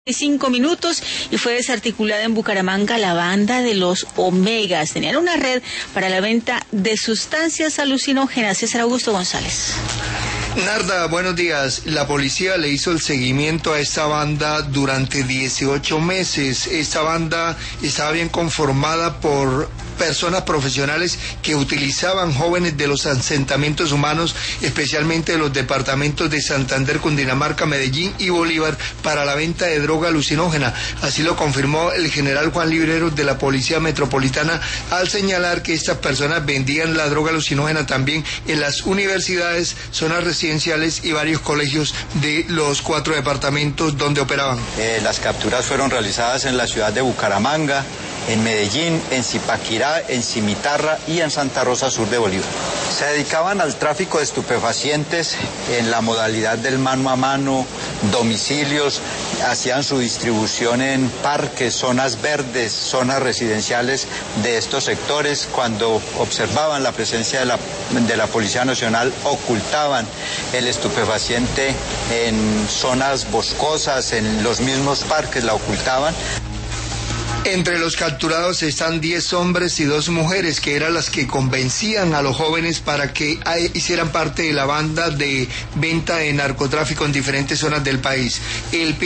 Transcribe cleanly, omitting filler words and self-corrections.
5 minutos y fue desarticulada en Bucaramanga la banda de los Omegas. Tenían una red para la venta de sustancias alucinógenas. César Augusto González. Narda, buenos días. La policía le hizo el seguimiento a esta banda durante 18 meses. Esta banda estaba bien conformada por personas profesionales que utilizaban jóvenes de los asentamientos humanos, especialmente de los departamentos de Santander, Cundinamarca, Medellín y Bolívar, para la venta de droga alucinógena. Así lo confirmó el general Juan Libreros de la Policía Metropolitana al señalar que estas personas vendían la droga alucinógena también en las universidades, zonas residenciales y varios colegios de los 4 departamentos donde operaban. Las capturas fueron realizadas en la ciudad de Bucaramanga, en Medellín, en Zipaquirá, en Cimitarra y en Santa Rosa Sur de Bolívar. Se dedicaban al tráfico de estupefacientes en la modalidad del mano a mano, domicilios, hacían su distribución en parques, zonas verdes, zonas residenciales de estos sectores. Cuando observaban la presencia de la Policía Nacional, ocultaban el estupefaciente en zonas boscosas, en los mismos parques la ocultaban. Entre los capturados están 10 hombres y 2 mujeres, que eran las que convencían a los jóvenes para que hicieran parte de la banda de venta de narcotráfico en diferentes zonas del país.